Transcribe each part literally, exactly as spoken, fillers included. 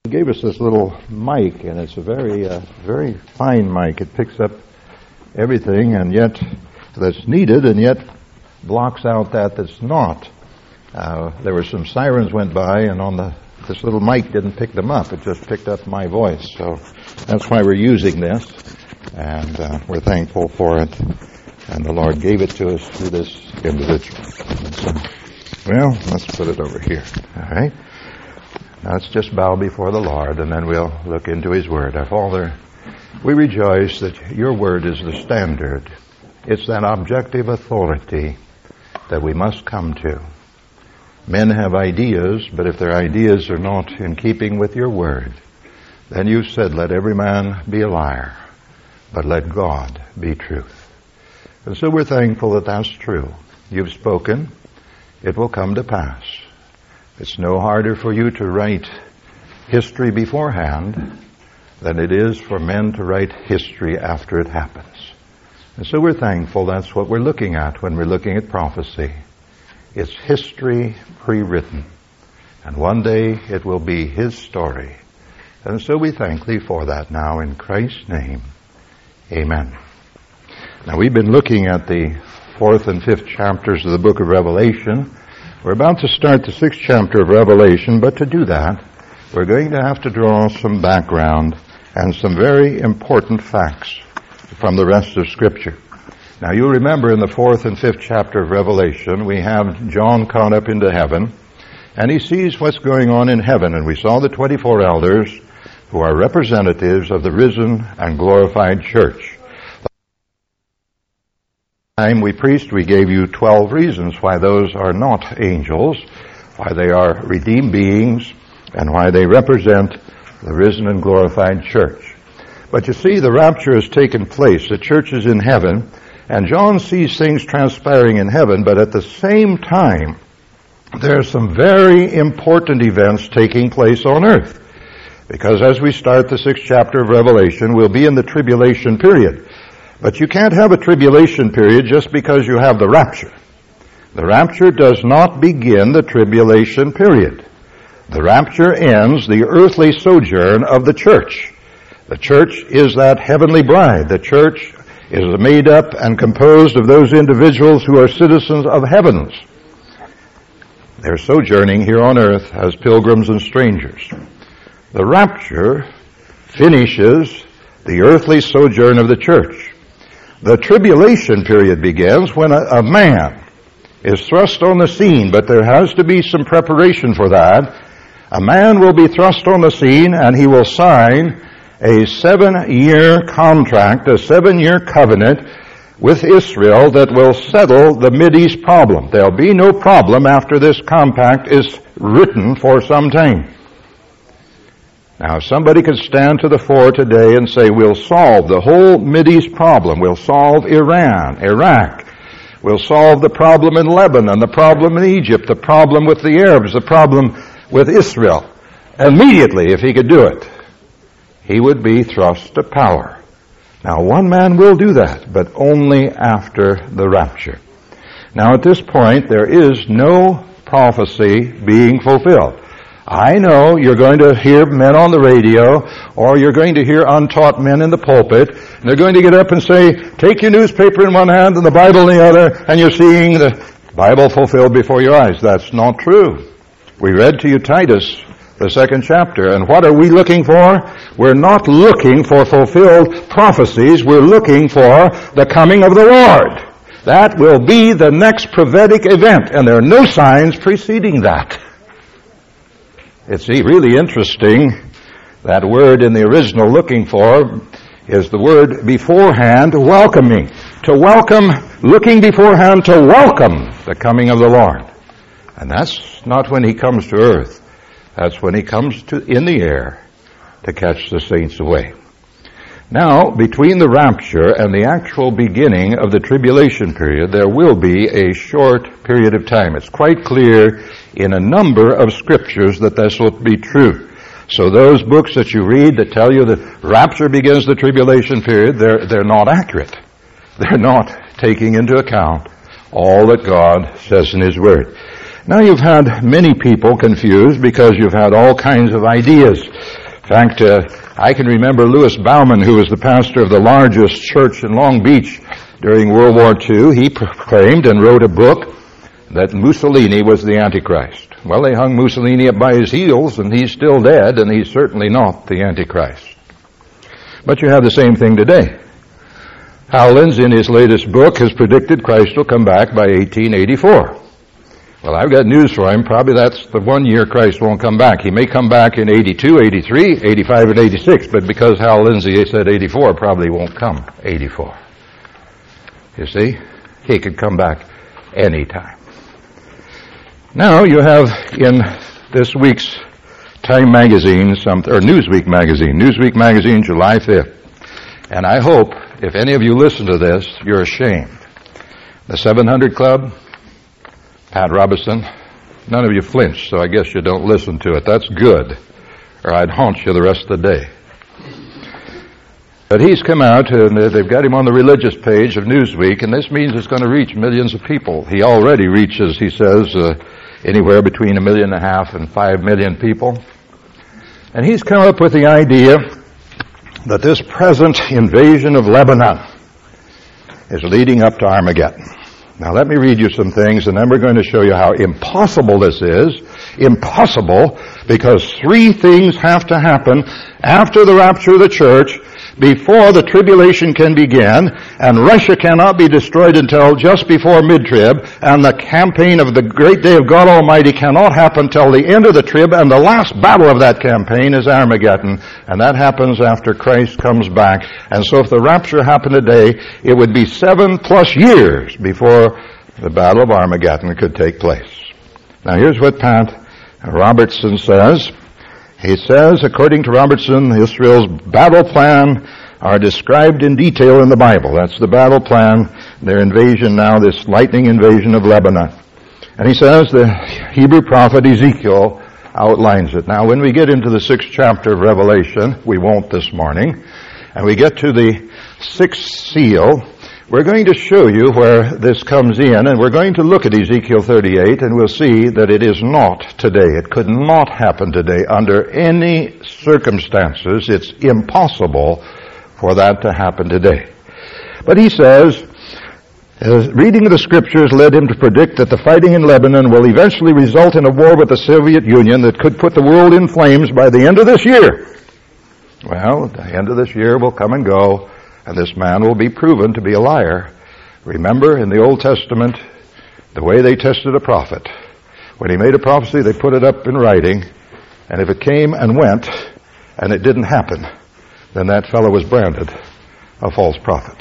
He gave us this little mic, and it's a very, uh, very fine mic. It picks up everything, and yet that's needed, and yet blocks out that that's not. Uh, there were some sirens went by, and on the this little mic didn't pick them up. It just picked up my voice. So that's why we're using this, and uh, we're thankful for it. And the Lord gave it to us through this individual. So, well, let's put it over here. All right. Now let's just bow before the Lord, and then we'll look into His Word. Our Father, we rejoice that Your Word is the standard. It's that objective authority that we must come to. Men have ideas, but if their ideas are not in keeping with Your Word, then You've said, let every man be a liar, but let God be truth. And so we're thankful that that's true. You've spoken, it will come to pass. It's no harder for You to write history beforehand than it is for men to write history after it happens. And so we're thankful that's what we're looking at when we're looking at prophecy. It's history pre-written. And one day it will be His story. And so we thank Thee for that now in Christ's name. Amen. Now we've been looking at the fourth and fifth chapters of the book of Revelation. We're about to start the sixth chapter of Revelation, but to do that, we're going to have to draw some background and some very important facts from the rest of Scripture. Now you'll remember in the fourth and fifth chapter of Revelation, we have John caught up into heaven, and he sees what's going on in heaven, and we saw the twenty-four elders who are representatives of the risen and glorified church. Time we preached, we gave you twelve reasons why those are not angels, why they are redeemed beings, and why they represent the risen and glorified church. But you see, the rapture has taken place. The church is in heaven, and John sees things transpiring in heaven, but at the same time, there are some very important events taking place on earth. Because as we start the sixth chapter of Revelation, we'll be in the tribulation period. But you can't have a tribulation period just because you have the rapture. The rapture does not begin the tribulation period. The rapture ends the earthly sojourn of the church. The church is that heavenly bride. The church is made up and composed of those individuals who are citizens of heavens. They're sojourning here on earth as pilgrims and strangers. The rapture finishes the earthly sojourn of the church. The tribulation period begins when a, a man is thrust on the scene, but there has to be some preparation for that. A man will be thrust on the scene, and he will sign a seven-year contract, a seven-year covenant with Israel that will settle the Mideast problem. There'll be no problem after this compact is written for some time. Now, if somebody could stand to the fore today and say, we'll solve the whole Mideast problem, we'll solve Iran, Iraq, we'll solve the problem in Lebanon, the problem in Egypt, the problem with the Arabs, the problem with Israel, immediately, if he could do it, he would be thrust to power. Now, one man will do that, but only after the rapture. Now, at this point, there is no prophecy being fulfilled. I know you're going to hear men on the radio, or you're going to hear untaught men in the pulpit, and they're going to get up and say, take your newspaper in one hand and the Bible in the other, and you're seeing the Bible fulfilled before your eyes. That's not true. We read to you Titus, the second chapter, and what are we looking for? We're not looking for fulfilled prophecies. We're looking for the coming of the Lord. That will be the next prophetic event, and there are no signs preceding that. It's really interesting, that word in the original looking for is the word beforehand, welcoming. To welcome, looking beforehand to welcome the coming of the Lord. And that's not when He comes to earth. That's when He comes to in the air to catch the saints away. Now, between the rapture and the actual beginning of the tribulation period, there will be a short period of time. It's quite clear in a number of scriptures that this will be true. So those books that you read that tell you the rapture begins the tribulation period, they're, they're not accurate. They're not taking into account all that God says in His Word. Now you've had many people confused because you've had all kinds of ideas. In fact, uh, I can remember Louis Bauman, who was the pastor of the largest church in Long Beach during World War Two. He proclaimed and wrote a book that Mussolini was the Antichrist. Well, they hung Mussolini up by his heels, and he's still dead, and he's certainly not the Antichrist. But you have the same thing today. Hal Lindsey, in his latest book, has predicted Christ will come back by eighteen eighty-four. Well, I've got news for him. Probably that's the one year Christ won't come back. He may come back in eighty-two, eighty-three, eighty-five, and eighty-six, but because Hal Lindsey said eighty-four, probably won't come eighty-four. You see? He could come back any time. Now you have in this week's Time magazine, some, or Newsweek magazine, Newsweek magazine, July fifth. And I hope, if any of you listen to this, you're ashamed. The seven hundred Club, Pat Robertson, none of you flinched, so I guess you don't listen to it. That's good, or I'd haunt you the rest of the day. But he's come out, and they've got him on the religious page of Newsweek, and this means it's going to reach millions of people. He already reaches, he says, uh, anywhere between a million and a half and five million people. And he's come up with the idea that this present invasion of Lebanon is leading up to Armageddon. Now let me read you some things, and then we're going to show you how impossible this is. Impossible, because three things have to happen after the rapture of the church before the tribulation can begin, and Russia cannot be destroyed until just before mid-trib, and the campaign of the great day of God Almighty cannot happen till the end of the trib, and the last battle of that campaign is Armageddon, and that happens after Christ comes back. And so if the rapture happened today, it would be seven plus years before the Battle of Armageddon could take place. Now here's what Pat Robertson says. He says, according to Robertson, Israel's battle plan are described in detail in the Bible. That's the battle plan, their invasion now, this lightning invasion of Lebanon. And he says the Hebrew prophet Ezekiel outlines it. Now, when we get into the sixth chapter of Revelation, we won't this morning, and we get to the sixth seal, we're going to show you where this comes in, and we're going to look at Ezekiel thirty-eight, and we'll see that it is not today. It could not happen today under any circumstances. It's impossible for that to happen today. But he says, uh, reading the scriptures led him to predict that the fighting in Lebanon will eventually result in a war with the Soviet Union that could put the world in flames by the end of this year. Well, the end of this year will come and go, and this man will be proven to be a liar. Remember, in the Old Testament, the way they tested a prophet. When he made a prophecy, they put it up in writing, and if it came and went, and it didn't happen, then that fellow was branded a false prophet.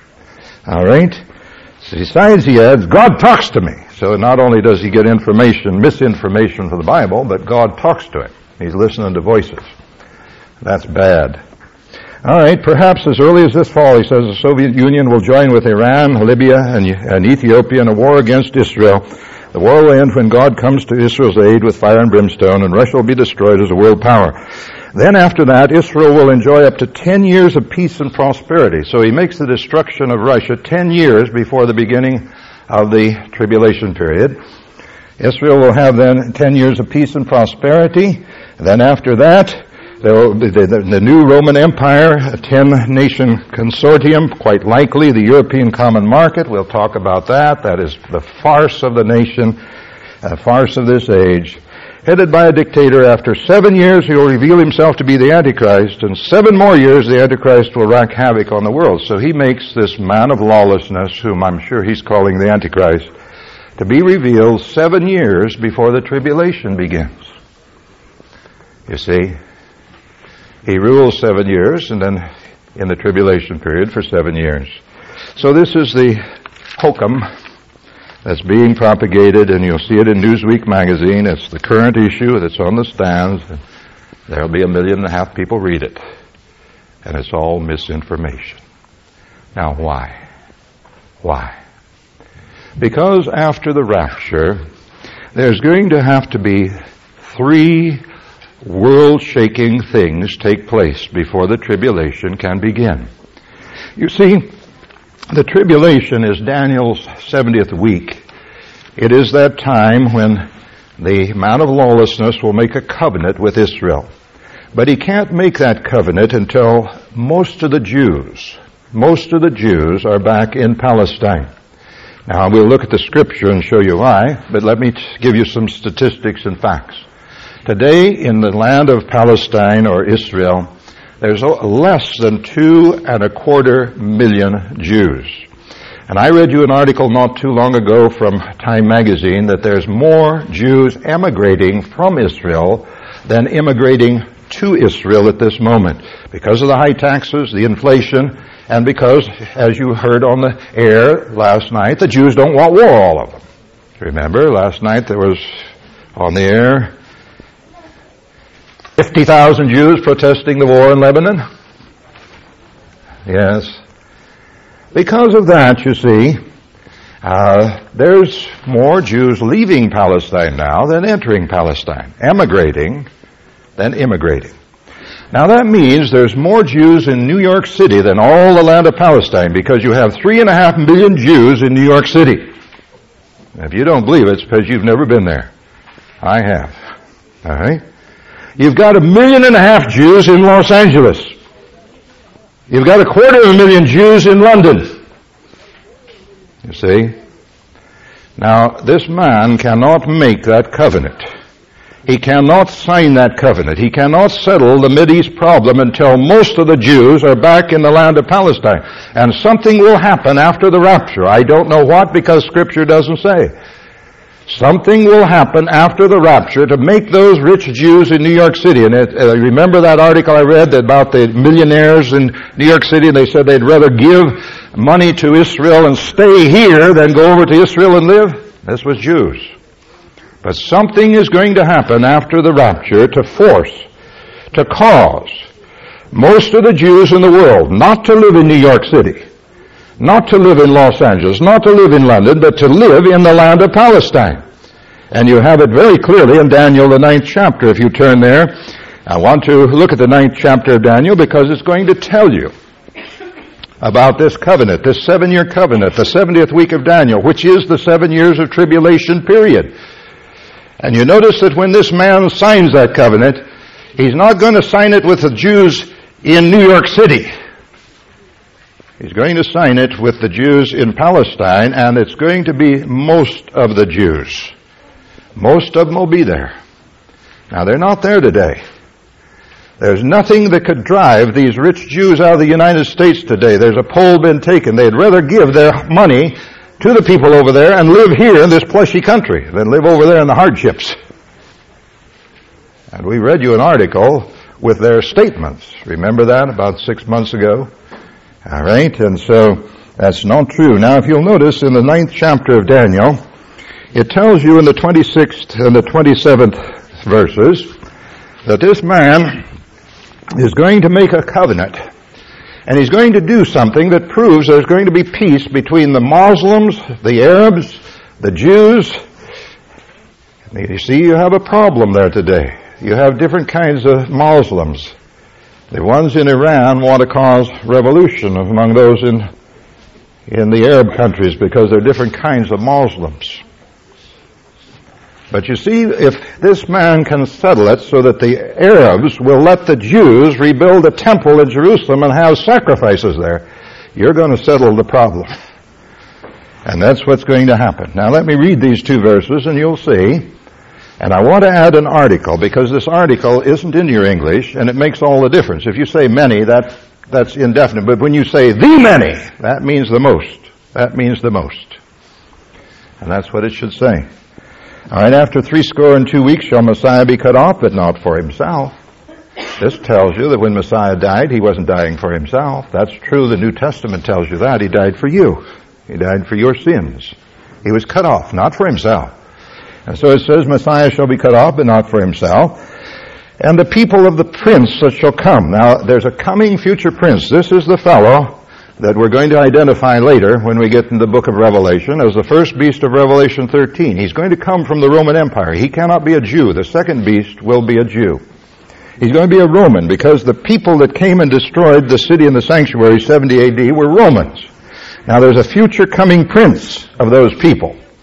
All right? So besides, he adds, God talks to me. So not only does he get information, misinformation from the Bible, but God talks to him. He's listening to voices. That's bad. All right, perhaps as early as this fall, he says, the Soviet Union will join with Iran, Libya, and, and Ethiopia in a war against Israel. The war will end when God comes to Israel's aid with fire and brimstone, and Russia will be destroyed as a world power. Then after that, Israel will enjoy up to ten years of peace and prosperity. So he makes the destruction of Russia ten years before the beginning of the tribulation period. Israel will have then ten years of peace and prosperity. Then after that, there will be the, the, the new Roman Empire, a ten-nation consortium, quite likely the European Common Market. We'll talk about that. That is the farce of the nation, a farce of this age. Headed by a dictator, after seven years he will reveal himself to be the Antichrist, and seven more years the Antichrist will wreak havoc on the world. So he makes this man of lawlessness, whom I'm sure he's calling the Antichrist, to be revealed seven years before the tribulation begins. You see, he rules seven years, and then in the tribulation period for seven years. So this is the hokum that's being propagated, and you'll see it in Newsweek magazine. It's the current issue that's on the stands. There'll be a million and a half people read it. And it's all misinformation. Now why? Why? Because after the rapture, there's going to have to be three world-shaking things take place before the tribulation can begin. You see, the tribulation is Daniel's seventieth week. It is that time when the man of lawlessness will make a covenant with Israel. But he can't make that covenant until most of the Jews, most of the Jews are back in Palestine. Now, we'll look at the scripture and show you why, but let me t- give you some statistics and facts. Today, in the land of Palestine or Israel, there's less than two and a quarter million Jews. And I read you an article not too long ago from Time magazine that there's more Jews emigrating from Israel than immigrating to Israel at this moment, because of the high taxes, the inflation, and because, as you heard on the air last night, the Jews don't want war, all of them. Remember, last night there was on the air fifty thousand Jews protesting the war in Lebanon. Yes. Because of that, you see, uh, there's more Jews leaving Palestine now than entering Palestine, emigrating than immigrating. Now that means there's more Jews in New York City than all the land of Palestine, because you have three and a half million Jews in New York City. If you don't believe it, it's because you've never been there. I have. All right? You've got a million and a half Jews in Los Angeles. You've got a quarter of a million Jews in London. You see? Now, this man cannot make that covenant. He cannot sign that covenant. He cannot settle the Mideast problem until most of the Jews are back in the land of Palestine. And something will happen after the rapture. I don't know what, because Scripture doesn't say. Something will happen after the rapture to make those rich Jews in New York City. And it, uh, remember that article I read about the millionaires in New York City, and they said they'd rather give money to Israel and stay here than go over to Israel and live? This was Jews. But something is going to happen after the rapture to force, to cause most of the Jews in the world not to live in New York City, not to live in Los Angeles, not to live in London, but to live in the land of Palestine. And you have it very clearly in Daniel, the ninth chapter. If you turn there, I want to look at the ninth chapter of Daniel, because it's going to tell you about this covenant, this seven-year covenant, the seventieth week of Daniel, which is the seven years of tribulation period. And you notice that when this man signs that covenant, he's not going to sign it with the Jews in New York City. He's going to sign it with the Jews in Palestine, and it's going to be most of the Jews. Most of them will be there. Now, they're not there today. There's nothing that could drive these rich Jews out of the United States today. There's a poll been taken. They'd rather give their money to the people over there and live here in this plushy country than live over there in the hardships. And we read you an article with their statements. Remember that about six months ago? All right, and so that's not true. Now, if you'll notice in the ninth chapter of Daniel, it tells you in the twenty-sixth and the twenty-seventh verses that this man is going to make a covenant. And he's going to do something that proves there's going to be peace between the Muslims, the Arabs, the Jews. You see, you have a problem there today. You have different kinds of Muslims. The ones in Iran want to cause revolution among those in, in the Arab countries, because they're different kinds of Muslims. But you see, if this man can settle it so that the Arabs will let the Jews rebuild a temple in Jerusalem and have sacrifices there, you're going to settle the problem. And that's what's going to happen. Now let me read these two verses and you'll see. And I want to add an article, because this article isn't in your English, and it makes all the difference. If you say many, that, that's indefinite. But when you say the many, that means the most. That means the most. And that's what it should say. All right, after three score and two weeks shall Messiah be cut off, but not for himself. This tells you that when Messiah died, he wasn't dying for himself. That's true. The New Testament tells you that. He died for you. He died for your sins. He was cut off, not for himself. And so it says, Messiah shall be cut off, but not for himself. And the people of the prince that shall come. Now, there's a coming future prince. This is the fellow that we're going to identify later when we get in the book of Revelation as the first beast of Revelation thirteen. He's going to come from the Roman Empire. He cannot be a Jew. The second beast will be a Jew. He's going to be a Roman, because the people that came and destroyed the city and the sanctuary seventy A D were Romans. Now there's a future coming prince of those people.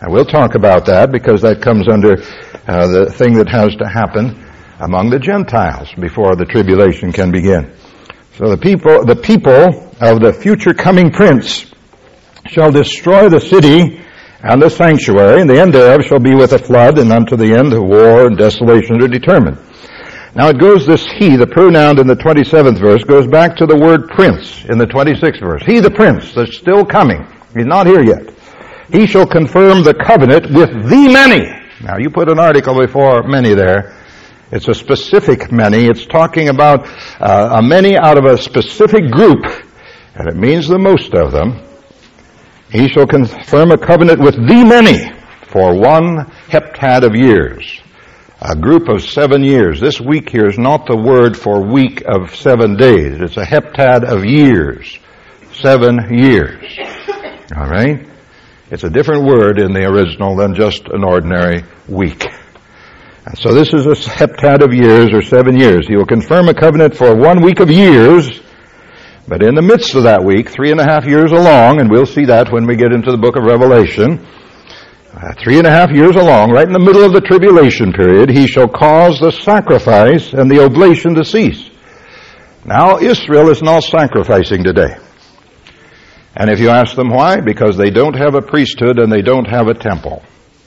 And we'll talk about that because that comes under uh, the thing that has to happen among the Gentiles before the tribulation can begin. So the people, the people of the future coming prince shall destroy the city and the sanctuary, and the end thereof shall be with a flood, and unto the end of war and desolation are determined. Now it goes, this he, the pronoun in the twenty-seventh verse, goes back to the word prince in the twenty-sixth verse. He, the prince, that's still coming. He's not here yet. He shall confirm the covenant with the many. Now you put an article before many there. It's a specific many. It's talking about uh, a many out of a specific group, and it means the most of them. He shall confirm a covenant with the many for one heptad of years. A group of seven years. This week here is not the word for week of seven days. It's a heptad of years. Seven years. All right? It's a different word in the original than just an ordinary week. And so this is a heptad of years, or seven years. He will confirm a covenant for one week of years, but in the midst of that week, three and a half years along, and we'll see that when we get into the book of Revelation, uh, three and a half years along, right in the middle of the tribulation period, he shall cause the sacrifice and the oblation to cease. Now, Israel is not sacrificing today. And if you ask them why, because they don't have a priesthood and they don't have a temple.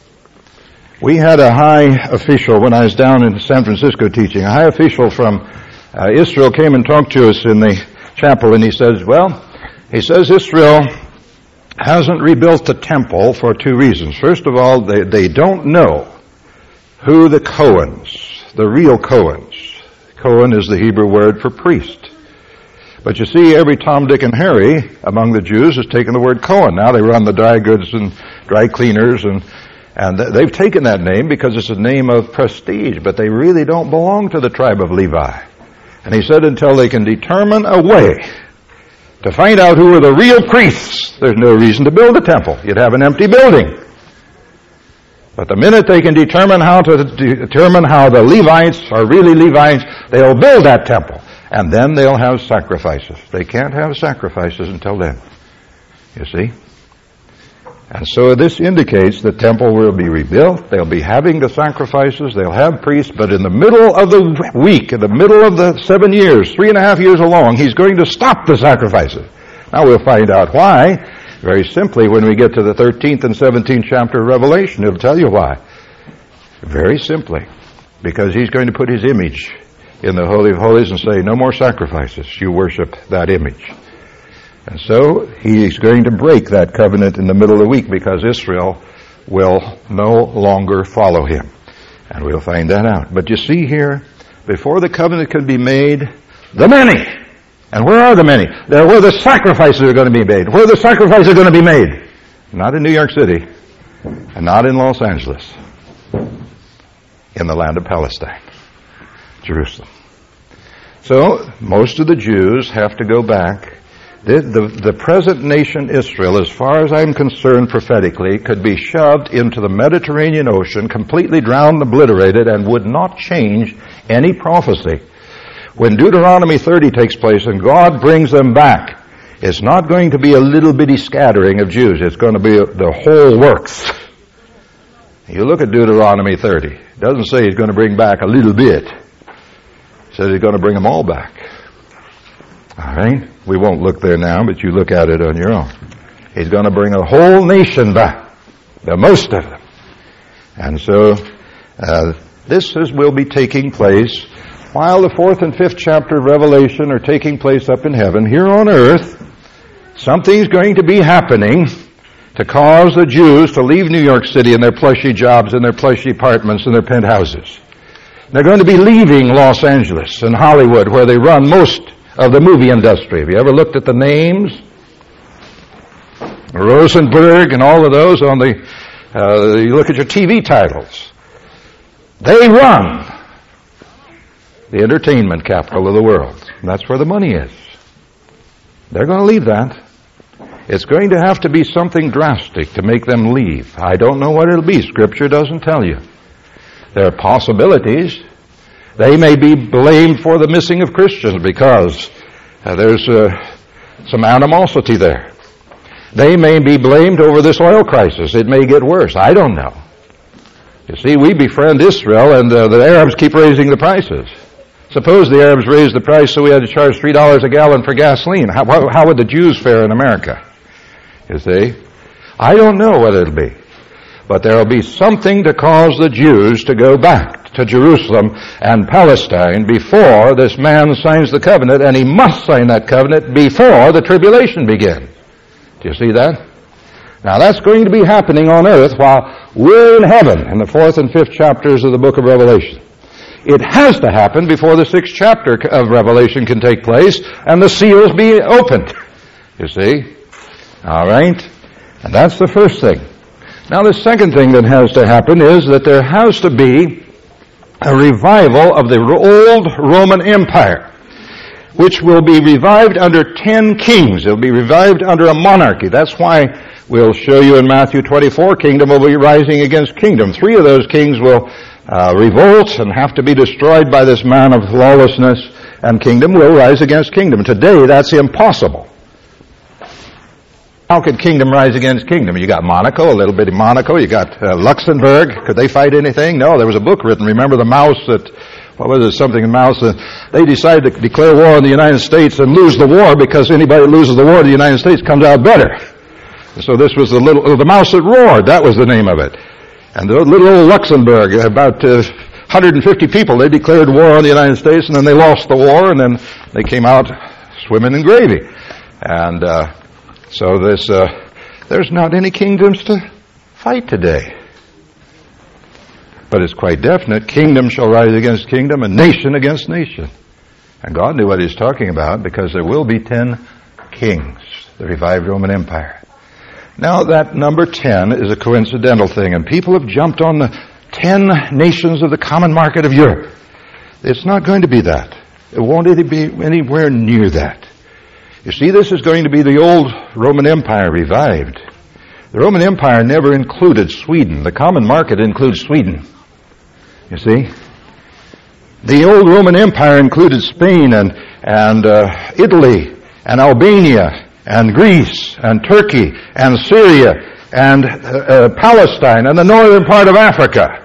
We had a high official when I was down in San Francisco teaching. A high official from uh, Israel came and talked to us in the chapel, and he says, well, he says Israel hasn't rebuilt the temple for two reasons. First of all, they, they don't know who the Cohens, the real Cohens. Cohen is the Hebrew word for priest. But you see, every Tom, Dick, and Harry among the Jews has taken the word Cohen. Now they run the dry goods and dry cleaners, and and they've taken that name because it's a name of prestige, but they really don't belong to the tribe of Levi. And he said until they can determine a way to find out who are the real priests, there's no reason to build a temple. You'd have an empty building. But the minute they can determine how to determine how the Levites are really Levites, they'll build that temple. And then they'll have sacrifices. They can't have sacrifices until then. You see? And so this indicates the temple will be rebuilt. They'll be having the sacrifices. They'll have priests. But in the middle of the week, in the middle of the seven years, three and a half years along, he's going to stop the sacrifices. Now we'll find out why. Very simply, when we get to the thirteenth and seventeenth chapter of Revelation, it'll tell you why. Very simply. Because he's going to put his image in the Holy of Holies and say, no more sacrifices. You worship that image. And so he's going to break that covenant in the middle of the week because Israel will no longer follow him. And we'll find that out. But you see here, before the covenant could be made, the many. And where are the many? They're where the sacrifices are going to be made. Where the sacrifices are going to be made. Not in New York City. And not in Los Angeles. In the land of Palestine. Jerusalem. So, most of the Jews have to go back. The, the, the present nation Israel, as far as I'm concerned prophetically, could be shoved into the Mediterranean Ocean, completely drowned, obliterated, and would not change any prophecy. When Deuteronomy thirty takes place and God brings them back, it's not going to be a little bitty scattering of Jews. It's going to be the whole works. You look at Deuteronomy thirty. It doesn't say he's going to bring back a little bit. It says he's going to bring them all back. All right? We won't look there now, but you look at it on your own. He's going to bring a whole nation back, the most of them. And so uh, this is, will be taking place while the fourth and fifth chapter of Revelation are taking place up in heaven. Here on earth, something's going to be happening to cause the Jews to leave New York City and their plushy jobs and their plushy apartments and their penthouses. They're going to be leaving Los Angeles and Hollywood, where they run most of the movie industry. Have you ever looked at the names? Rosenberg and all of those on the, uh, you look at your T V titles. They run the entertainment capital of the world. And that's where the money is. They're going to leave that. It's going to have to be something drastic to make them leave. I don't know what it'll be. Scripture doesn't tell you. There are possibilities. They may be blamed for the missing of Christians because uh, there's uh, some animosity there. They may be blamed over this oil crisis. It may get worse. I don't know. You see, we befriend Israel, and uh, the Arabs keep raising the prices. Suppose the Arabs raised the price so we had to charge three dollars a gallon for gasoline. How, how would the Jews fare in America? You see? I don't know what it'll be. But there will be something to cause the Jews to go back to Jerusalem and Palestine before this man signs the covenant, and he must sign that covenant before the tribulation begins. Do you see that? Now that's going to be happening on earth while we're in heaven in the fourth and fifth chapters of the book of Revelation. It has to happen before the sixth chapter of Revelation can take place and the seals be opened. You see? All right? And that's the first thing. Now the second thing that has to happen is that there has to be a revival of the old Roman Empire, which will be revived under ten kings. It will be revived under a monarchy. That's why we'll show you in Matthew twenty-four, kingdom will be rising against kingdom. Three of those kings will uh, revolt and have to be destroyed by this man of lawlessness, and kingdom will rise against kingdom. Today, that's impossible. How could kingdom rise against kingdom? You got Monaco, a little bitty Monaco. You got uh, Luxembourg. Could they fight anything? No, there was a book written. Remember the mouse that, what was it, something in mouse? Uh, they decided to declare war on the United States and lose the war because anybody who loses the war in the United States comes out better. So this was the little, the mouse that roared. That was the name of it. And the little old Luxembourg, about uh, one hundred fifty people, they declared war on the United States, and then they lost the war, and then they came out swimming in gravy. And uh, so this, uh, there's not any kingdoms to fight today. But it's quite definite. Kingdom shall rise against kingdom and nation against nation. And God knew what he was talking about because there will be ten kings, the revived Roman Empire. Now that number ten is a coincidental thing, and people have jumped on the ten nations of the common market of Europe. It's not going to be that. It won't be anywhere near that. You see, this is going to be the old Roman Empire revived. The Roman Empire never included Sweden. The common market includes Sweden. You see? The old Roman Empire included Spain and, and uh, Italy and Albania and Greece and Turkey and Syria and uh, uh, Palestine and the northern part of Africa.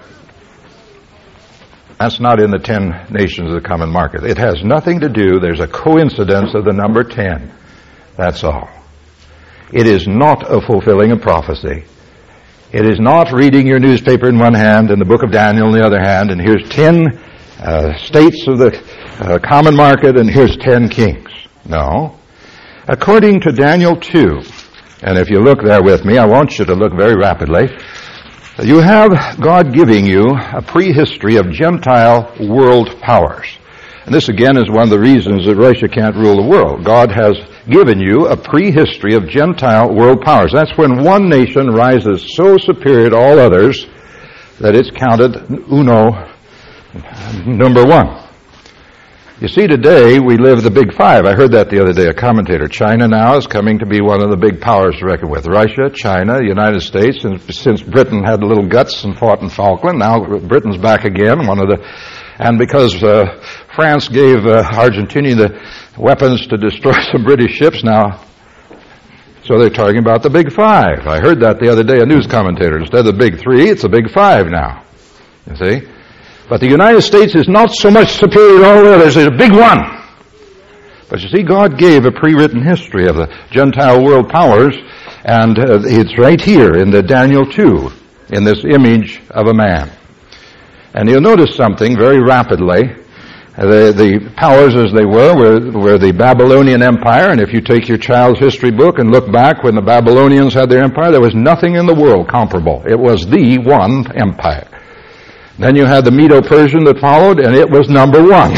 That's not in the ten nations of the common market. It has nothing to do, there's a coincidence of the number ten. That's all. It is not a fulfilling of prophecy. It is not reading your newspaper in one hand and the book of Daniel in the other hand, and here's ten uh, states of the uh, common market and here's ten kings. No. According to Daniel two, and if you look there with me, I want you to look very rapidly, you have God giving you a prehistory of Gentile world powers. And this again is one of the reasons that Russia can't rule the world. God has given you a prehistory of Gentile world powers. That's when one nation rises so superior to all others that it's counted uno, number one. You see, today we live the big five. I heard that the other day, a commentator. China now is coming to be one of the big powers to reckon with. Russia, China, the United States, and since Britain had a little guts and fought in Falkland, now Britain's back again, one of the, and because uh, France gave uh, Argentina the weapons to destroy some British ships now, so they're talking about the big five. I heard that the other day, a news commentator. Instead of the big three, it's a big five now. You see? But the United States is not so much superior to all the others. It's a big one. But you see, God gave a pre-written history of the Gentile world powers, and uh, it's right here in the Daniel two, in this image of a man. And you'll notice something very rapidly. The, the powers as they were, were were the Babylonian Empire, and if you take your child's history book and look back when the Babylonians had their empire, there was nothing in the world comparable. It was the one empire. Then you had the Medo-Persian that followed, and it was number one.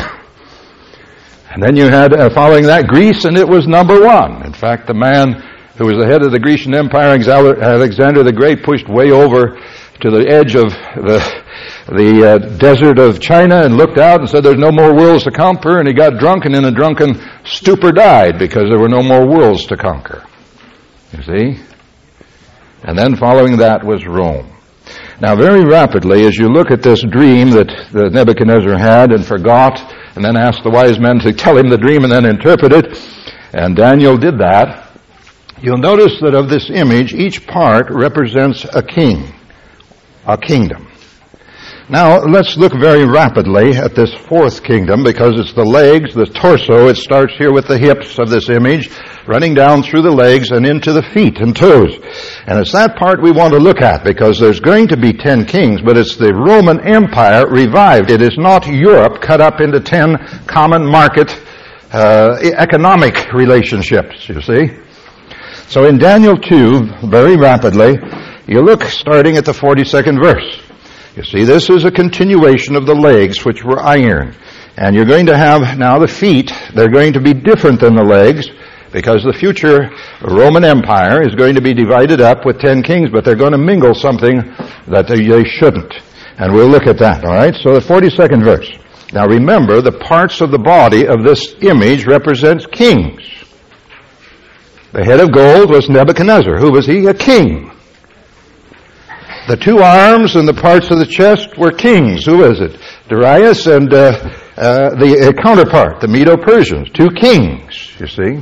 And then you had, uh, following that, Greece, and it was number one. In fact, the man who was the head of the Grecian Empire, Alexander the Great, pushed way over to the edge of the the uh, desert of China and looked out and said there's no more worlds to conquer, and he got drunk and in a drunken stupor died because there were no more worlds to conquer. You see? And then following that was Rome. Now, very rapidly, as you look at this dream that, that Nebuchadnezzar had and forgot, and then asked the wise men to tell him the dream and then interpret it, and Daniel did that, you'll notice that of this image, each part represents a king, a kingdom. Now, let's look very rapidly at this fourth kingdom, because it's the legs, the torso. It starts here with the hips of this image, running down through the legs and into the feet and toes. And it's that part we want to look at, because there's going to be ten kings, but it's the Roman Empire revived. It is not Europe cut up into ten common market uh, economic relationships, you see. So in Daniel two, very rapidly, you look starting at the forty-second verse. You see, this is a continuation of the legs, which were iron. And you're going to have now the feet. They're going to be different than the legs, because the future Roman Empire is going to be divided up with ten kings, but they're going to mingle something that they, they shouldn't. And we'll look at that, all right? So the forty-second verse. Now remember, the parts of the body of this image represents kings. The head of gold was Nebuchadnezzar. Who was he? A king. The two arms and the parts of the chest were kings. Who is it? Darius and uh, uh, the uh, counterpart, the Medo-Persians. Two kings, you see.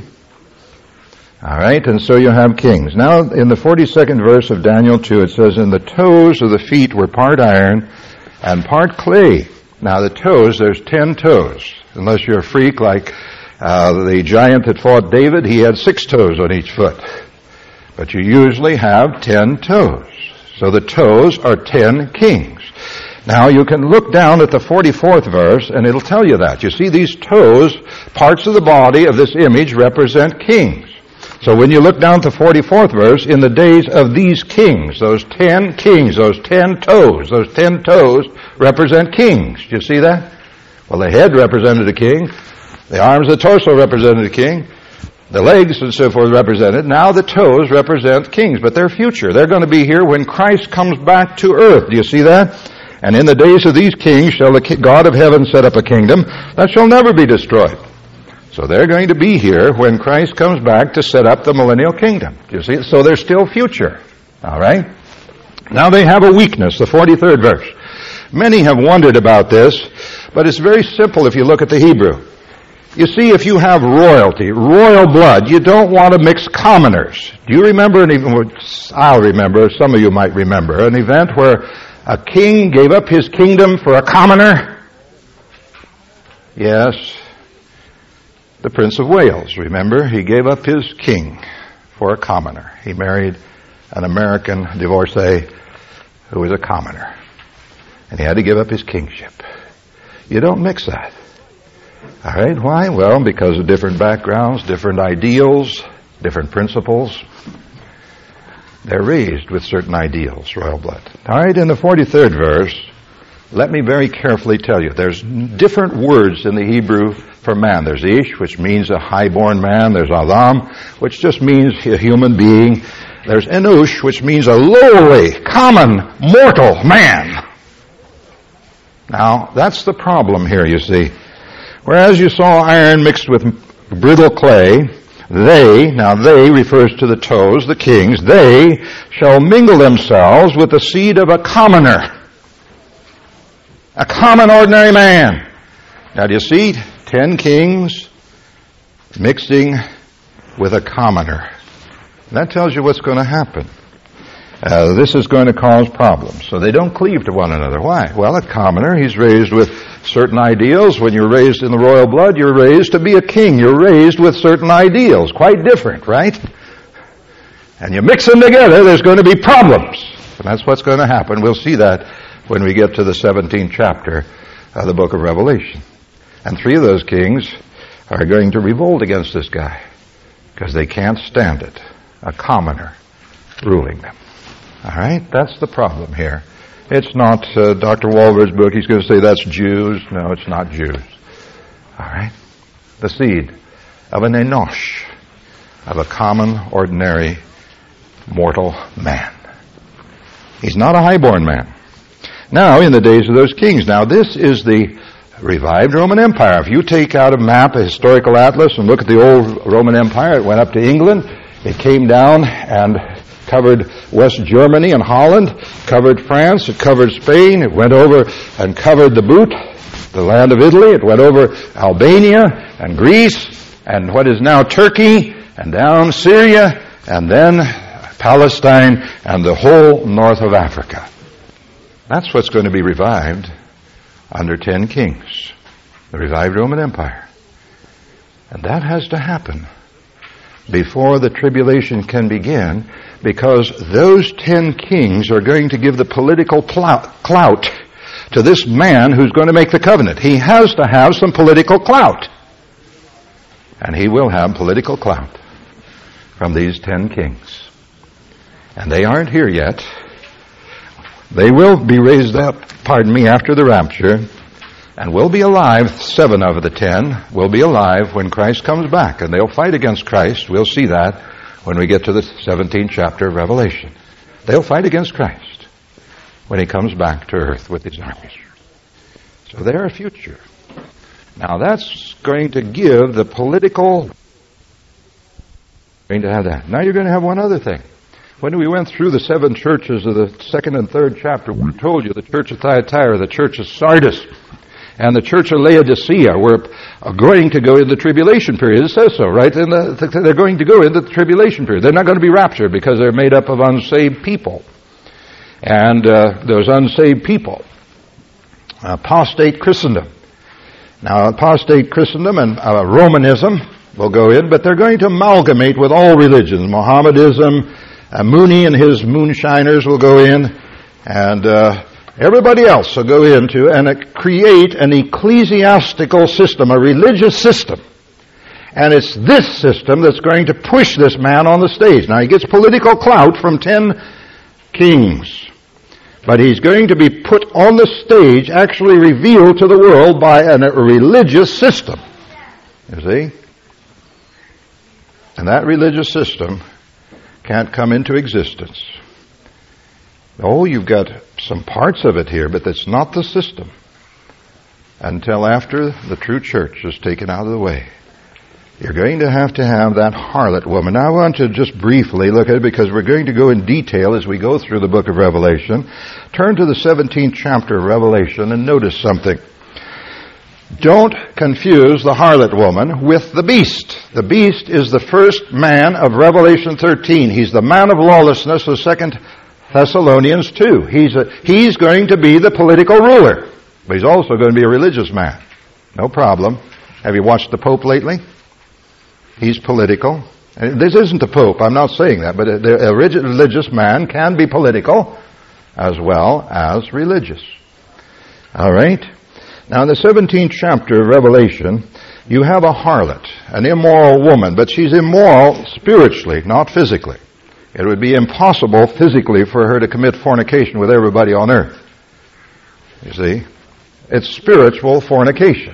All right, and so you have kings. Now, in the forty-second verse of Daniel two, it says, "And the toes of the feet were part iron and part clay." Now, the toes, there's ten toes. Unless you're a freak like uh, the giant that fought David, he had six toes on each foot. But you usually have ten toes. So the toes are ten kings. Now you can look down at the forty-fourth verse and it'll tell you that. You see, these toes, parts of the body of this image, represent kings. So when you look down at the forty-fourth verse, in the days of these kings, those ten kings, those ten toes, those ten toes represent kings. Do you see that? Well, the head represented a king. The arms, the torso represented a king. The legs and so forth represented. Now the toes represent kings, but they're future. They're going to be here when Christ comes back to earth. Do you see that? And in the days of these kings shall the God of heaven set up a kingdom that shall never be destroyed. So they're going to be here when Christ comes back to set up the millennial kingdom. Do you see? So they're still future. All right? Now they have a weakness, the forty-third verse. Many have wondered about this, but it's very simple if you look at the Hebrew. You see, if you have royalty, royal blood, you don't want to mix commoners. Do you remember an event? I'll remember, some of you might remember, an event where a king gave up his kingdom for a commoner? Yes, the Prince of Wales, remember? He gave up his king for a commoner. He married an American divorcee who was a commoner. And he had to give up his kingship. You don't mix that. All right, why? Well, because of different backgrounds, different ideals, different principles. They're raised with certain ideals, royal blood. All right, in the forty-third verse, let me very carefully tell you, there's different words in the Hebrew for man. There's Ish, which means a high-born man. There's Adam, which just means a human being. There's Enush, which means a lowly, common, mortal man. Now, that's the problem here, you see. Whereas you saw iron mixed with brittle clay, they, now they refers to the toes, the kings, they shall mingle themselves with the seed of a commoner. A common, ordinary man. Now do you see? Ten kings mixing with a commoner. That tells you what's going to happen. Uh, this is going to cause problems. So they don't cleave to one another. Why? Well, a commoner, he's raised with certain ideals. When you're raised in the royal blood, you're raised to be a king. You're raised with certain ideals. Quite different, right? And you mix them together, there's going to be problems. And that's what's going to happen. We'll see that when we get to the seventeenth chapter of the book of Revelation. And three of those kings are going to revolt against this guy because they can't stand it. A commoner ruling them. All right? That's the problem here. It's not uh, Doctor Walvoord's book. He's going to say that's Jews. No, it's not Jews. All right? The seed of an Enosh, of a common, ordinary, mortal man. He's not a highborn man. Now, in the days of those kings, now this is the revived Roman Empire. If you take out a map, a historical atlas, and look at the old Roman Empire, it went up to England. It came down and covered West Germany and Holland, covered France, it covered Spain, it went over and covered the boot, the land of Italy, it went over Albania and Greece and what is now Turkey and down Syria and then Palestine and the whole north of Africa. That's what's going to be revived under ten kings, the revived Roman Empire. And that has to happen before the tribulation can begin, because those ten kings are going to give the political clout to this man who's going to make the covenant. He has to have some political clout. And he will have political clout from these ten kings. And they aren't here yet. They will be raised up, pardon me, after the rapture, and will be alive. Seven of the ten will be alive when Christ comes back, and they'll fight against Christ. We'll see that when we get to the seventeenth chapter of Revelation. They'll fight against Christ when he comes back to earth with his armies. So they're a future. Now that's going to give the political, going to have that. Now you're going to have one other thing. When we went through the seven churches of the second and third chapter, we told you the church of Thyatira, the church of Sardis, and the church of Laodicea were going to go in the tribulation period. It says so, right? In the, they're going to go into the tribulation period. They're not going to be raptured because they're made up of unsaved people. And uh, those unsaved people, apostate Christendom. Now, apostate Christendom and uh, Romanism will go in, but they're going to amalgamate with all religions. Mohammedanism, uh, Mooney and his moonshiners will go in, and uh, everybody else will go into and uh, create an ecclesiastical system, a religious system. And it's this system that's going to push this man on the stage. Now, he gets political clout from ten kings. But he's going to be put on the stage, actually revealed to the world by an, a religious system. You see? And that religious system can't come into existence. Oh, you've got some parts of it here, but that's not the system until after the true church is taken out of the way. You're going to have to have that harlot woman. Now I want to just briefly look at it because we're going to go in detail as we go through the book of Revelation. Turn to the seventeenth chapter of Revelation and notice something. Don't confuse the harlot woman with the beast. The beast is the first man of Revelation thirteen. He's the man of lawlessness of Second Thessalonians two. He's, a, he's going to be the political ruler, but he's also going to be a religious man. No problem. Have you watched the Pope lately? He's political. And this isn't the Pope, I'm not saying that, but a, a religious man can be political as well as religious. All right? Now in the seventeenth chapter of Revelation, you have a harlot, an immoral woman, but she's immoral spiritually, not physically. It would be impossible physically for her to commit fornication with everybody on earth. You see? It's spiritual fornication.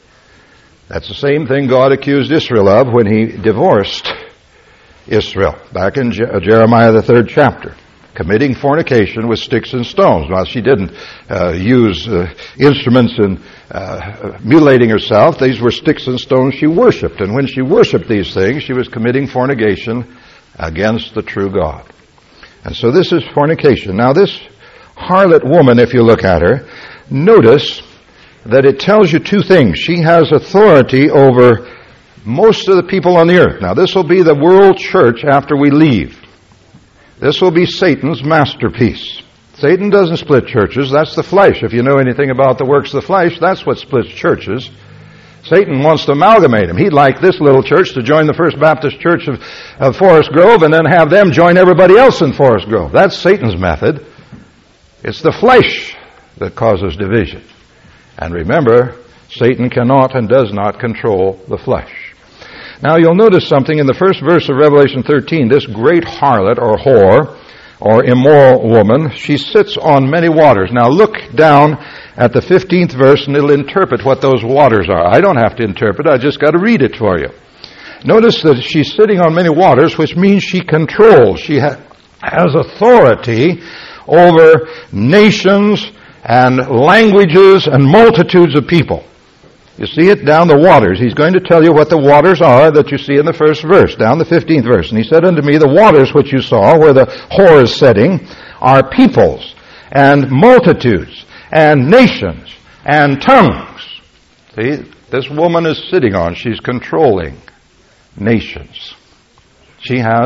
That's the same thing God accused Israel of when he divorced Israel, back in Je- Jeremiah the third chapter, committing fornication with sticks and stones. Well, she didn't uh, use uh, instruments in uh, mutilating herself. These were sticks and stones she worshipped. And when she worshipped these things, she was committing fornication against the true God. And so this is fornication. Now this harlot woman, if you look at her, notice that it tells you two things. She has authority over most of the people on the earth. Now, this will be the world church after we leave. This will be Satan's masterpiece. Satan doesn't split churches. That's the flesh. If you know anything about the works of the flesh, that's what splits churches. Satan wants to amalgamate them. He'd like this little church to join the First Baptist Church of, of Forest Grove and then have them join everybody else in Forest Grove. That's Satan's method. It's the flesh that causes division. And remember, Satan cannot and does not control the flesh. Now you'll notice something in the first verse of Revelation thirteen. This great harlot or whore or immoral woman, she sits on many waters. Now look down at the fifteenth verse and it'll interpret what those waters are. I don't have to interpret, I just got to read it for you. Notice that she's sitting on many waters, which means she controls. She ha- has authority over nations and languages and multitudes of people. You see it down the waters. He's going to tell you what the waters are that you see in the first verse, down the fifteenth verse. And he said unto me, the waters which you saw, where the whore is sitting, are peoples and multitudes and nations and tongues. See, this woman is sitting on, she's controlling nations. She has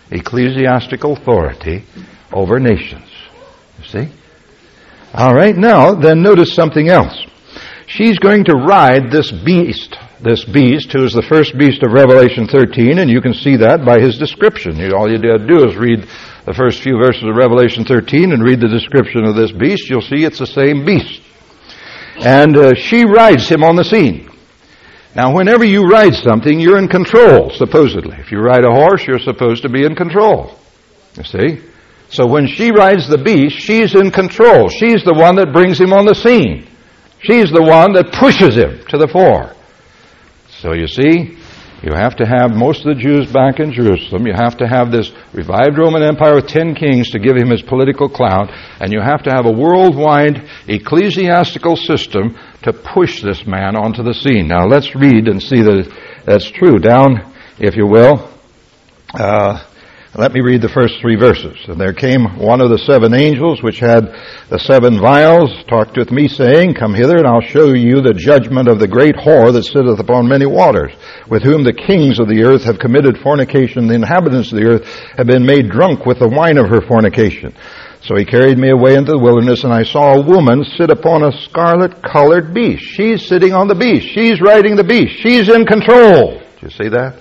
ecclesiastical authority over nations. You see? All right, now, then notice something else. She's going to ride this beast, this beast who is the first beast of Revelation thirteen, and you can see that by his description. You, all you have to do is read the first few verses of Revelation thirteen and read the description of this beast. You'll see it's the same beast. And uh, she rides him on the scene. Now, whenever you ride something, you're in control, supposedly. If you ride a horse, you're supposed to be in control. You see? So when she rides the beast, she's in control. She's the one that brings him on the scene. She's the one that pushes him to the fore. So you see, you have to have most of the Jews back in Jerusalem. You have to have this revived Roman Empire with ten kings to give him his political clout. And you have to have a worldwide ecclesiastical system to push this man onto the scene. Now let's read and see that that's true. Down, if you will, uh, let me read the first three verses. And there came one of the seven angels which had the seven vials, talked with me, saying, Come hither, and I'll show you the judgment of the great whore that sitteth upon many waters, with whom the kings of the earth have committed fornication. The inhabitants of the earth have been made drunk with the wine of her fornication. So he carried me away into the wilderness, and I saw a woman sit upon a scarlet-colored beast. She's sitting on the beast. She's riding the beast. She's in control. Do you see that?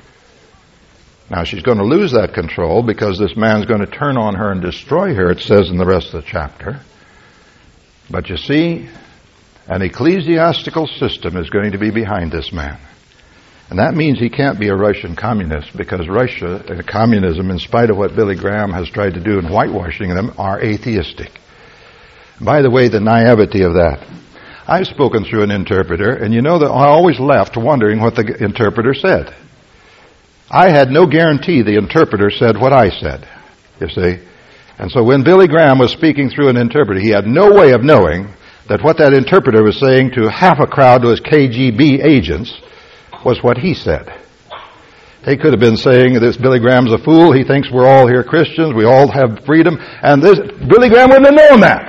Now, she's going to lose that control because this man's going to turn on her and destroy her, it says in the rest of the chapter. But you see, an ecclesiastical system is going to be behind this man. And that means he can't be a Russian communist, because Russia and communism, in spite of what Billy Graham has tried to do in whitewashing them, are atheistic. By the way, the naivety of that. I've spoken through an interpreter, and you know that I always left wondering what the interpreter said. I had no guarantee the interpreter said what I said, you see. And so when Billy Graham was speaking through an interpreter, he had no way of knowing that what that interpreter was saying to half a crowd who was K G B agents was what he said. He could have been saying, this Billy Graham's a fool, he thinks we're all here Christians, we all have freedom, and this Billy Graham wouldn't have known that.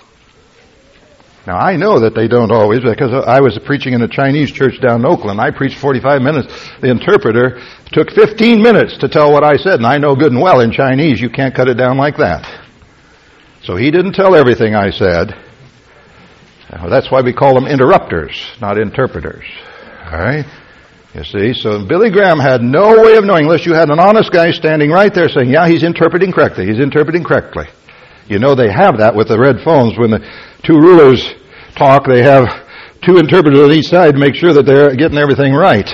Now, I know that they don't always, because I was preaching in a Chinese church down in Oakland. I preached forty-five minutes. The interpreter took fifteen minutes to tell what I said, and I know good and well in Chinese you can't cut it down like that. So he didn't tell everything I said. That's why we call them interrupters, not interpreters. All right? You see, so Billy Graham had no way of knowing, unless you had an honest guy standing right there saying, yeah, he's interpreting correctly, he's interpreting correctly. You know they have that with the red phones. When the two rulers talk, they have two interpreters on each side to make sure that they're getting everything right.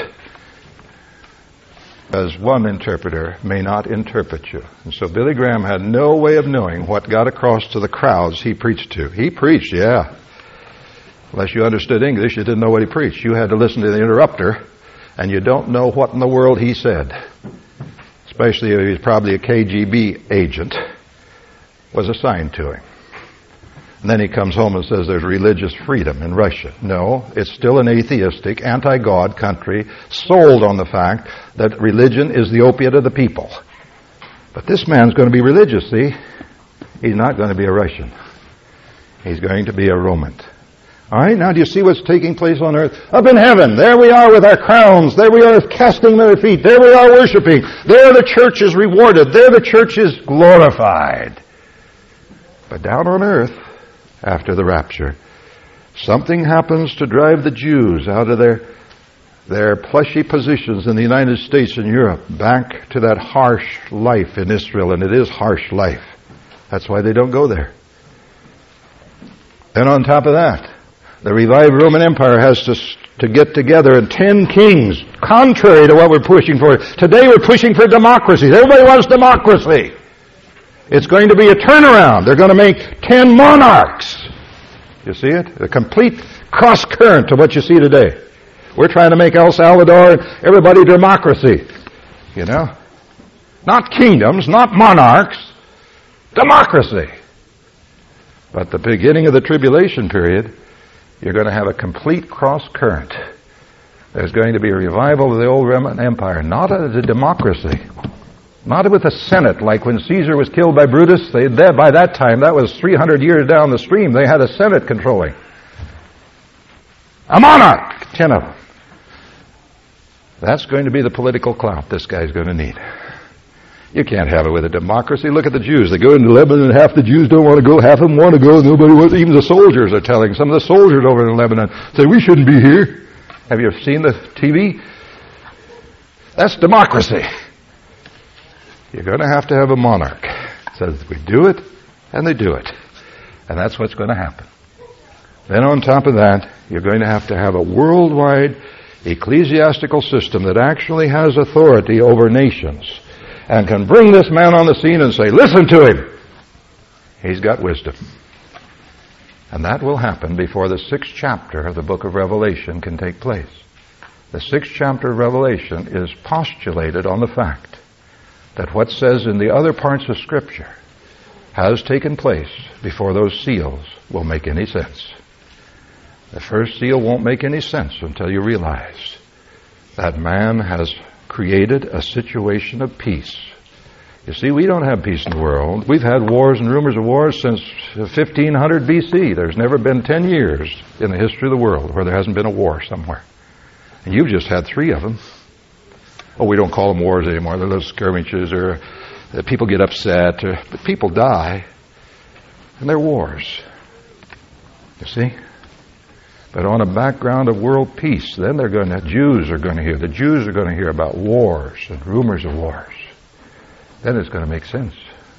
As one interpreter may not interpret you. And so Billy Graham had no way of knowing what got across to the crowds he preached to. He preached, yeah. Unless you understood English, you didn't know what he preached. You had to listen to the interrupter, and you don't know what in the world he said. Especially if he's probably a K G B agent. Was assigned to him. And then he comes home and says there's religious freedom in Russia. No, it's still an atheistic, anti-God country, sold on the fact that religion is the opiate of the people. But this man's going to be religious, see? He's not going to be a Russian. He's going to be a Roman. All right, now do you see what's taking place on earth? Up in heaven, there we are with our crowns. There we are casting their feet. There we are worshiping. There the church is rewarded. There the church is glorified. But down on earth, after the rapture, something happens to drive the Jews out of their their plushy positions in the United States and Europe back to that harsh life in Israel, and it is harsh life. That's why they don't go there. And on top of that, the revived Roman Empire has to to get together, and ten kings, contrary to what we're pushing for. Today we're pushing for democracy. Everybody wants democracy. It's going to be a turnaround. They're going to make ten monarchs. You see it? A complete cross-current to what you see today. We're trying to make El Salvador and everybody democracy. You know? Not kingdoms, not monarchs. Democracy. But the beginning of the tribulation period, you're going to have a complete cross-current. There's going to be a revival of the old Roman Empire, not as a democracy. Not with a Senate, like when Caesar was killed by Brutus. They, they, by that time, that was three hundred years down the stream, they had a Senate controlling. A monarch, ten of them. That's going to be the political clout this guy's going to need. You can't have it with a democracy. Look at the Jews. They go into Lebanon, and half the Jews don't want to go, half of them want to go, nobody wants. Even the soldiers are telling. Some of the soldiers over in Lebanon say, we shouldn't be here. Have you seen the T V? That's democracy. You're going to have to have a monarch. Says we do it, and they do it. And that's what's going to happen. Then on top of that, you're going to have to have a worldwide ecclesiastical system that actually has authority over nations and can bring this man on the scene and say, listen to him. He's got wisdom. And that will happen before the sixth chapter of the book of Revelation can take place. The sixth chapter of Revelation is postulated on the fact that what says in the other parts of Scripture has taken place before those seals will make any sense. The first seal won't make any sense until you realize that man has created a situation of peace. You see, we don't have peace in the world. We've had wars and rumors of wars since fifteen hundred B C. There's never been ten years in the history of the world where there hasn't been a war somewhere. And you've just had three of them. Oh, we don't call them wars anymore. They're little skirmishes, or uh, people get upset, or, but people die, and they're wars. You see? But on a background of world peace, then they're going to, Jews are going to hear, the Jews are going to hear about wars and rumors of wars. Then it's going to make sense.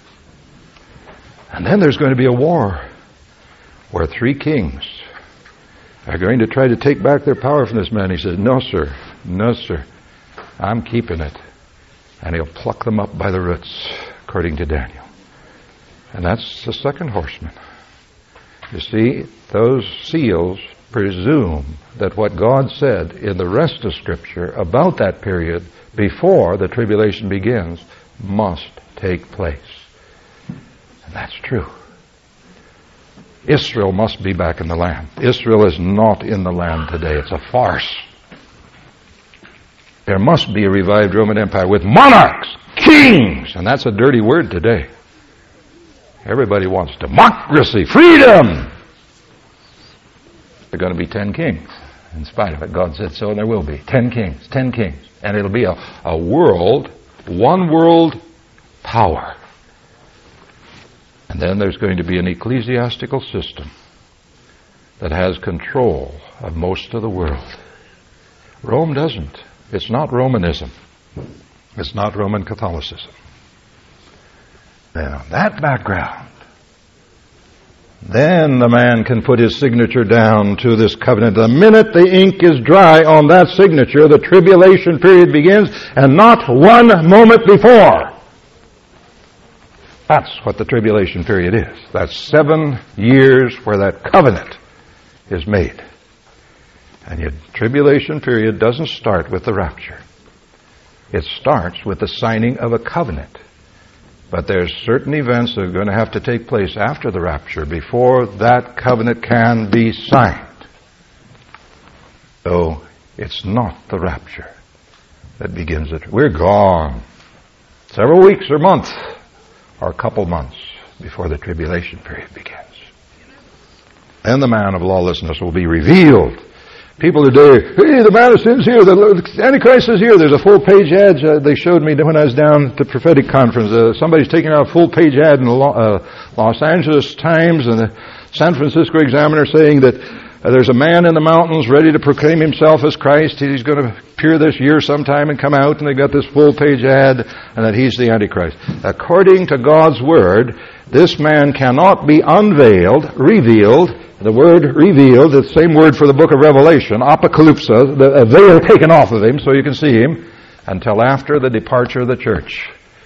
And then there's going to be a war where three kings are going to try to take back their power from this man. He says, no, sir, no, sir, I'm keeping it. And he'll pluck them up by the roots, according to Daniel. And that's the second horseman. You see, those seals presume that what God said in the rest of Scripture about that period before the tribulation begins must take place. And that's true. Israel must be back in the land. Israel is not in the land today. It's a farce. There must be a revived Roman Empire with monarchs, kings, and that's a dirty word today. Everybody wants democracy, freedom. There are going to be ten kings. In spite of it, God said so, and there will be. Ten kings, ten kings. And it'll be a, a world, one world power. And then there's going to be an ecclesiastical system that has control of most of the world. Rome doesn't. It's not Romanism. It's not Roman Catholicism. Then on that background, then the man can put his signature down to this covenant. The minute the ink is dry on that signature, the tribulation period begins, and not one moment before. That's what the tribulation period is. That's seven years where that covenant is made. And your tribulation period doesn't start with the rapture. It starts with the signing of a covenant. But there's certain events that are going to have to take place after the rapture before that covenant can be signed. So it's not the rapture that begins it. We're gone several weeks or months or a couple months before the tribulation period begins. Then the man of lawlessness will be revealed. People today, hey, the man of sin's here, the Antichrist is here. There's a full-page ad uh, they showed me when I was down at the prophetic conference. Uh, somebody's taking out a full-page ad in the Lo- uh, Los Angeles Times and the San Francisco Examiner saying that uh, there's a man in the mountains ready to proclaim himself as Christ. He's going to appear this year sometime and come out, and they got this full-page ad, and that he's the Antichrist. According to God's Word, this man cannot be unveiled, revealed. The word revealed, the same word for the book of Revelation, apocalypsa, the veil taken off of him so you can see him, until after the departure of the church.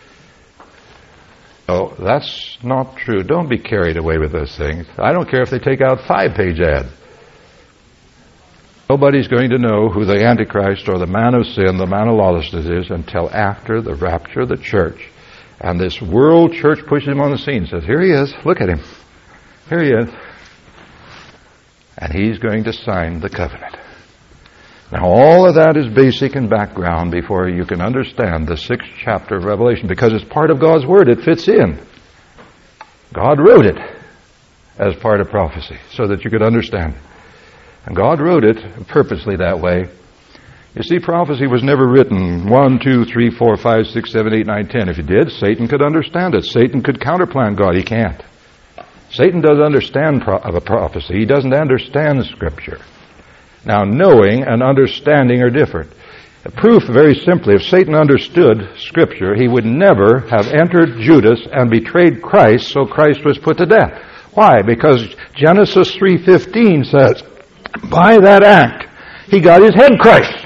Oh, that's not true. Don't be carried away with those things. I don't care if they take out five-page ads. Nobody's going to know who the Antichrist or the man of sin, the man of lawlessness is, until after the rapture of the church. And this world church pushes him on the scene and says, here he is, look at him. Here he is. And he's going to sign the covenant. Now all of that is basic and background before you can understand the sixth chapter of Revelation, because it's part of God's Word. It fits in. God wrote it as part of prophecy so that you could understand it. And God wrote it purposely that way. You see, prophecy was never written one, two, three, four, five, six, seven, eight, nine, ten. If it did, Satan could understand it. Satan could counterplan God. He can't. Satan does understand pro- of a prophecy. He doesn't understand Scripture. Now, knowing and understanding are different. The proof, very simply, if Satan understood Scripture, he would never have entered Judas and betrayed Christ, so Christ was put to death. Why? Because Genesis three fifteen says, by that act, he got his head crushed.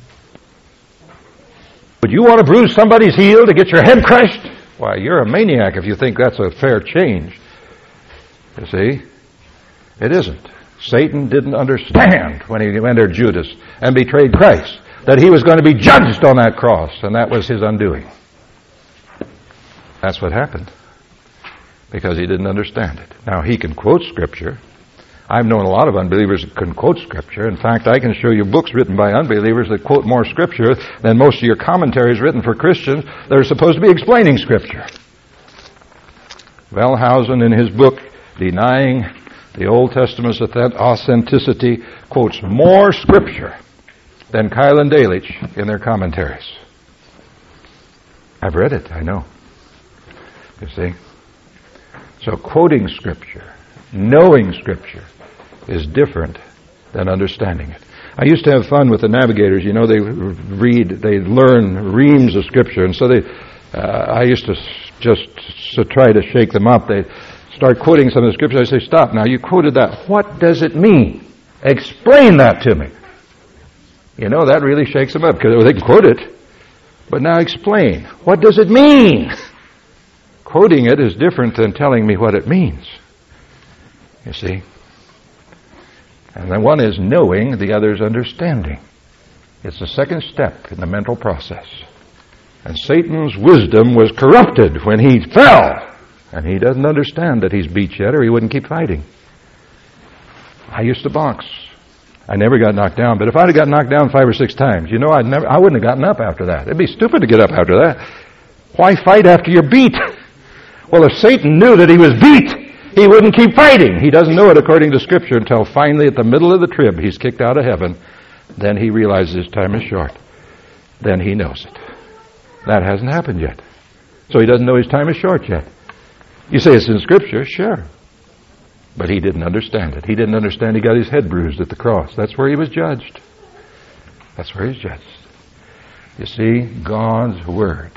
Would you want to bruise somebody's heel to get your head crushed? Why, you're a maniac if you think that's a fair change. You see? It isn't. Satan didn't understand when he entered Judas and betrayed Christ that he was going to be judged on that cross, and that was his undoing. That's what happened, because he didn't understand it. Now, he can quote Scripture. I've known a lot of unbelievers that can quote Scripture. In fact, I can show you books written by unbelievers that quote more Scripture than most of your commentaries written for Christians that are supposed to be explaining Scripture. Wellhausen, in his book, Denying the Old Testament's Authenticity, quotes more Scripture than Keil and Delitzsch in their commentaries. I've read it, I know. You see? So quoting Scripture, knowing Scripture, is different than understanding it. I used to have fun with the navigators. You know, they read, they learn reams of Scripture, and so they, uh, I used to just to try to shake them up. They start quoting some of the Scripture. I say, stop now, you quoted that. What does it mean? Explain that to me. You know, that really shakes them up, because they can quote it, but now explain. What does it mean? Quoting it is different than telling me what it means. You see? And then one is knowing, the other is understanding. It's the second step in the mental process. And Satan's wisdom was corrupted when he fell. And he doesn't understand that he's beat yet, or he wouldn't keep fighting. I used to box. I never got knocked down, but if I'd have got knocked down five or six times, you know, I'd never, I wouldn't have gotten up after that. It'd be stupid to get up after that. Why fight after you're beat? Well, if Satan knew that he was beat, he wouldn't keep fighting. He doesn't know it according to Scripture until finally at the middle of the trib, he's kicked out of heaven. Then he realizes his time is short. Then he knows it. That hasn't happened yet. So he doesn't know his time is short yet. You say it's in Scripture, sure. But he didn't understand it. He didn't understand he got his head bruised at the cross. That's where he was judged. That's where he's judged. You see, God's Word,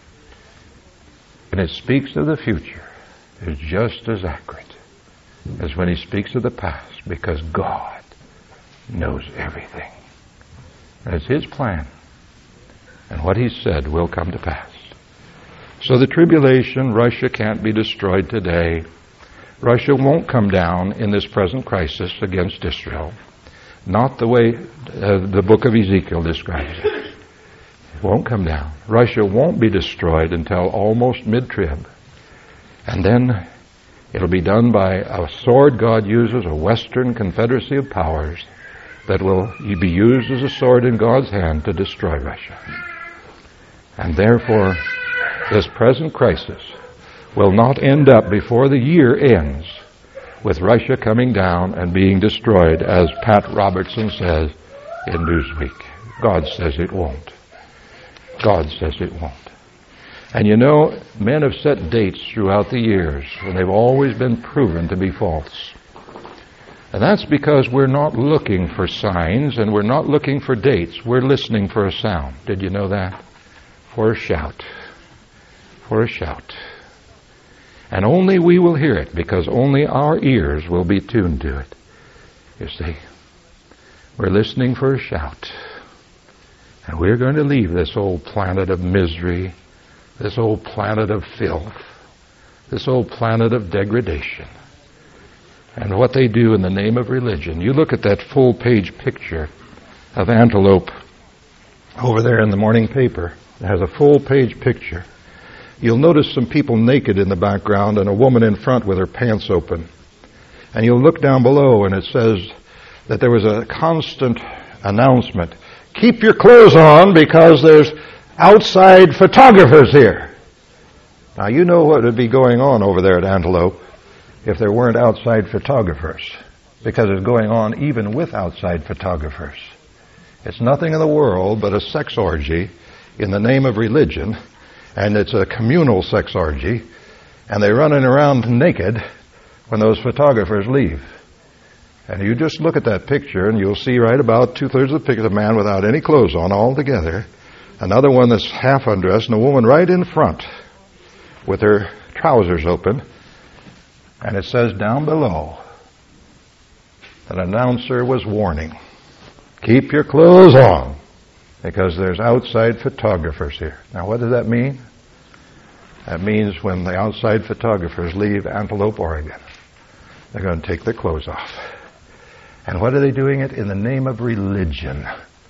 when it speaks of the future, is just as accurate as when he speaks of the past, because God knows everything. And it's his plan. And what he said will come to pass. So the tribulation, Russia can't be destroyed today. Russia won't come down in this present crisis against Israel. Not the way uh, the book of Ezekiel describes it. It won't come down. Russia won't be destroyed until almost mid-trib. And then it'll be done by a sword God uses, a Western confederacy of powers, that will be used as a sword in God's hand to destroy Russia. And therefore, this present crisis will not end up before the year ends with Russia coming down and being destroyed, as Pat Robertson says in Newsweek. God says it won't. God says it won't. And you know, men have set dates throughout the years, and they've always been proven to be false. And that's because we're not looking for signs, and we're not looking for dates. We're listening for a sound. Did you know that? For a shout. For a shout. And only we will hear it, because only our ears will be tuned to it. You see, we're listening for a shout. And we're going to leave this old planet of misery, this old planet of filth, this old planet of degradation. And what they do in the name of religion. You look at that full-page picture of Antelope over there in the morning paper. It has a full-page picture. You'll notice some people naked in the background and a woman in front with her pants open. And you'll look down below and it says that there was a constant announcement. Keep your clothes on because there's outside photographers here. Now you know what would be going on over there at Antelope if there weren't outside photographers. Because it's going on even with outside photographers. It's nothing in the world but a sex orgy in the name of religion, and it's a communal sex orgy, and they're running around naked when those photographers leave. And you just look at that picture, and you'll see right about two-thirds of the picture, the man without any clothes on altogether, another one that's half undressed, and a woman right in front with her trousers open, and it says down below, an announcer was warning, keep your clothes on, because there's outside photographers here. Now, what does that mean? That means when the outside photographers leave Antelope, Oregon, they're going to take their clothes off. And what are they doing it? In the name of religion.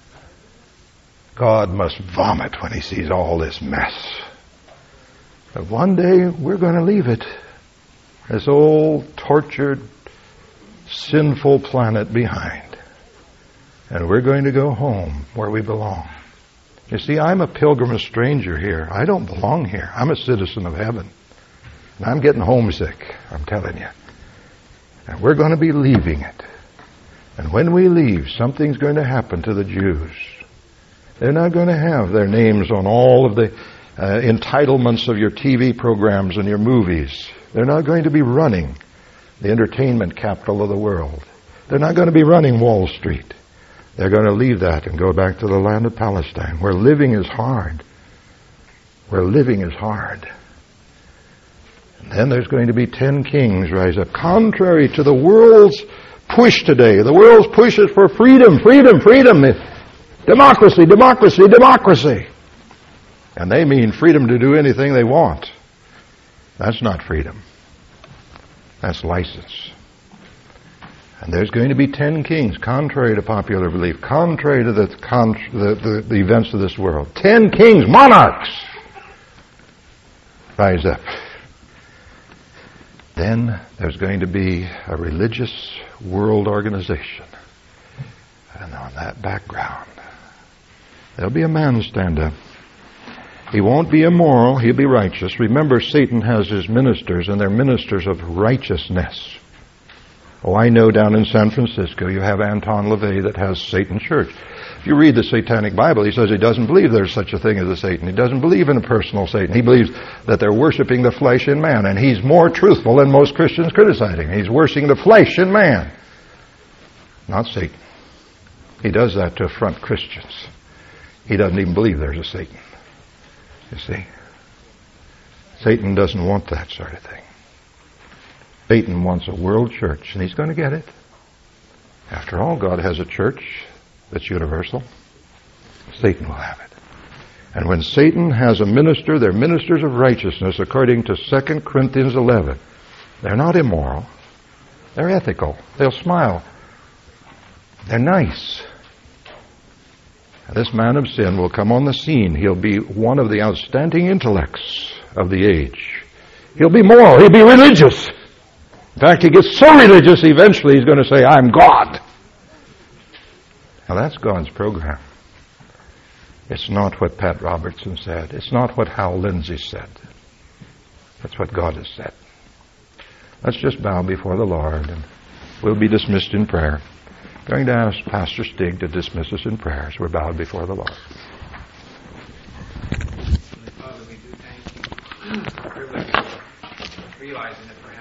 God must vomit when he sees all this mess. But one day we're going to leave it, this old tortured, sinful planet behind. And we're going to go home where we belong. You see, I'm a pilgrim, a stranger here. I don't belong here. I'm a citizen of heaven. And I'm getting homesick, I'm telling you. And we're going to be leaving it. And when we leave, something's going to happen to the Jews. They're not going to have their names on all of the uh, entitlements of your T V programs and your movies. They're not going to be running the entertainment capital of the world. They're not going to be running Wall Street. They're going to leave that and go back to the land of Palestine, where living is hard. Where living is hard. And then there's going to be ten kings rise up, contrary to the world's push today. The world's push is for freedom, freedom, freedom. Democracy, democracy, democracy. And they mean freedom to do anything they want. That's not freedom. That's license. And there's going to be ten kings, contrary to popular belief, contrary to the, con- the, the, the events of this world. Ten kings, monarchs, rise up. Then there's going to be a religious world organization. And on that background, there'll be a man stand up. He won't be immoral, he'll be righteous. Remember, Satan has his ministers, and they're ministers of righteousness. Oh, I know down in San Francisco you have Anton LaVey that has Satan Church. If you read the Satanic Bible, he says he doesn't believe there's such a thing as a Satan. He doesn't believe in a personal Satan. He believes that they're worshiping the flesh in man, and he's more truthful than most Christians criticizing. He's worshiping the flesh in man, not Satan. He does that to affront Christians. He doesn't even believe there's a Satan. You see? Satan doesn't want that sort of thing. Satan wants a world church, and he's going to get it. After all, God has a church that's universal. Satan will have it. And when Satan has a minister, they're ministers of righteousness according to Second Corinthians eleven. They're not immoral. They're ethical. They'll smile. They're nice. And this man of sin will come on the scene. He'll be one of the outstanding intellects of the age. He'll be moral. He'll be religious. In fact, he gets so religious, eventually he's going to say, I'm God. Now that's God's program. It's not what Pat Robertson said. It's not what Hal Lindsey said. That's what God has said. Let's just bow before the Lord, and we'll be dismissed in prayer. I'm going to ask Pastor Stig to dismiss us in prayer as we're bowed before the Lord. Father, we do thank you for the privilege of realizing that